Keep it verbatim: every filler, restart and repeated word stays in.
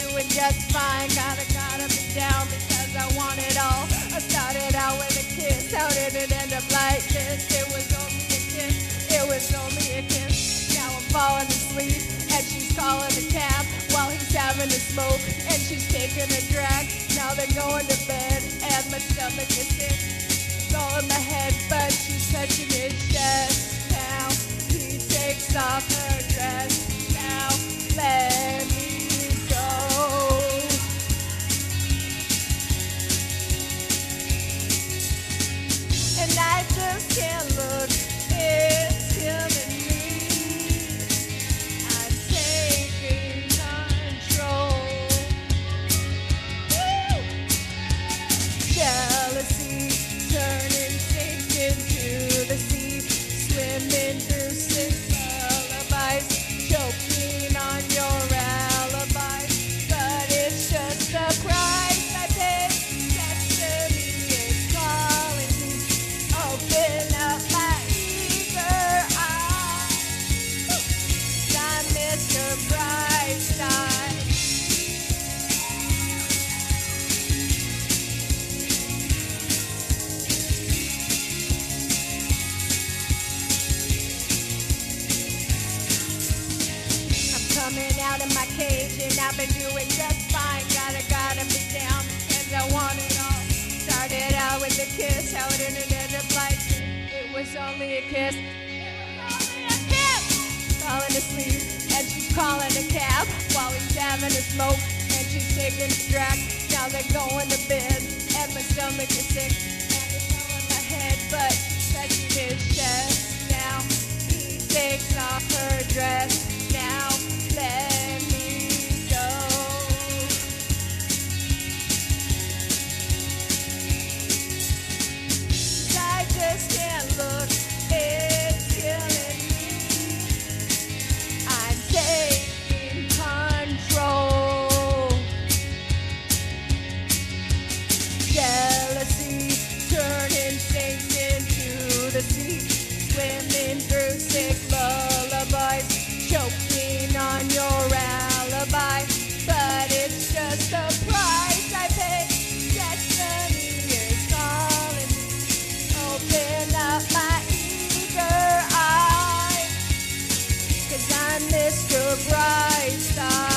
doing just fine. Gotta, gotta be down because I want it all. I started out with a kiss. How did it end up like this? It was only a kiss. It was only a kiss. Now I'm falling asleep and she's calling a cab while he's having a smoke and she's taking a drag. Now they're going to bed and my stomach is sick. It's all in my head, but she's touching his chest. Now he takes off her dress. Now let me go. And I just can't look. It's killing me. I'm taking control. Woo! Jealousy turning things into the sea, swimming through six lullabies, choking on your alibis. But it's just the price I pay. Destiny is calling me. Open up my eager eyes. I'm Mister Brightside. Coming out of my cage and I've been doing just fine. Gotta, gotta be down because I want it all. Started out with a kiss, how did it end up like this? It was only a kiss. It was only a kiss. Falling asleep and she's calling a cab while he's having a smoke and she's taking a drag. Now they're going to bed and my stomach is sick and it's all in my head, but touching his chest. Now he takes off her dress. Now let me go. I just can't look. It's killing me. I'm taking control. Jealousy turning things into the sea, swimming through sick lullabies, choking on your alibi, but it's just the price I pay. Destiny is calling me. Open up my eager eyes, 'cause I'm Mister Brightside.